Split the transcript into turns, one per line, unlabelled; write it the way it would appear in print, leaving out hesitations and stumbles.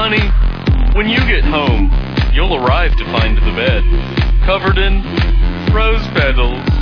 Honey, when you get home, you'll arrive to find the bed covered in rose petals.